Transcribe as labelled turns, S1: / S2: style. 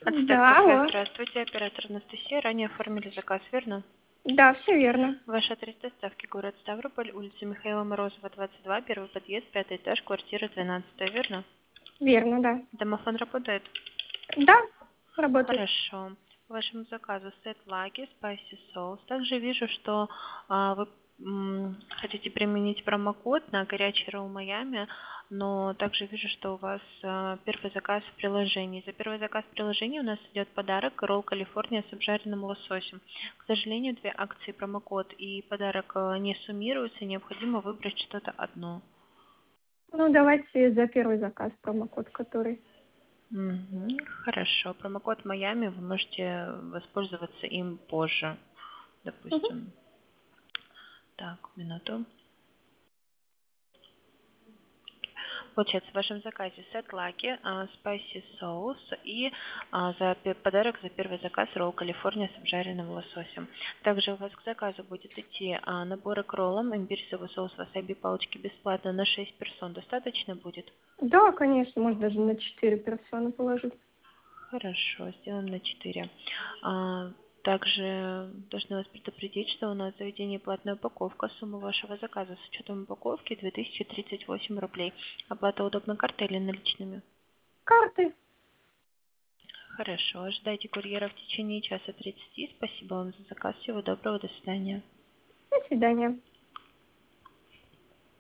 S1: Ацтек
S2: Да,
S1: кафе,
S2: алло.
S1: здравствуйте, оператор Анастасия. Ранее оформили заказ, верно?
S2: Да, все верно.
S1: Ваш адрес доставки город Ставрополь, улица Михаила Морозова, 22, первый подъезд, пятый этаж, квартира 12, верно?
S2: Верно, да.
S1: Домофон работает?
S2: Да, работает.
S1: Хорошо. По вашему заказу сет лаги, спайси соус. Также вижу, что вы хотите применить промокод на горячий ролл Майами, но также вижу, что у вас первый заказ в приложении. За первый заказ в приложении у нас идет подарок ролл Калифорния с обжаренным лососем. К сожалению, две акции промокод и подарок не суммируются, необходимо выбрать что-то одно.
S2: Ну, давайте за первый заказ промокод, который.
S1: Мгм. Хорошо. Промокод Майами вы можете воспользоваться им позже,
S2: Мгм.
S1: допустим. Так, минуту. Получается, в вашем заказе сет лаки, спайси соус и подарок за первый заказ ролл Калифорния с обжаренным лососем. Также у вас к заказу будет идти наборы к роллам, имбирь, соевый соус, васаби, палочки бесплатно на 6 персон. Достаточно будет?
S2: Да, конечно, можно даже на 4 персоны положить.
S1: Хорошо, сделаем на 4. Также должна вас предупредить, что у нас в заведении платная упаковка. Сумма вашего заказа с учетом упаковки 2038 рублей. Оплата удобно картой или наличными?
S2: Карты.
S1: Хорошо, ожидайте курьера в течение часа 30. Спасибо вам за заказ. Всего доброго, до свидания.
S2: До свидания.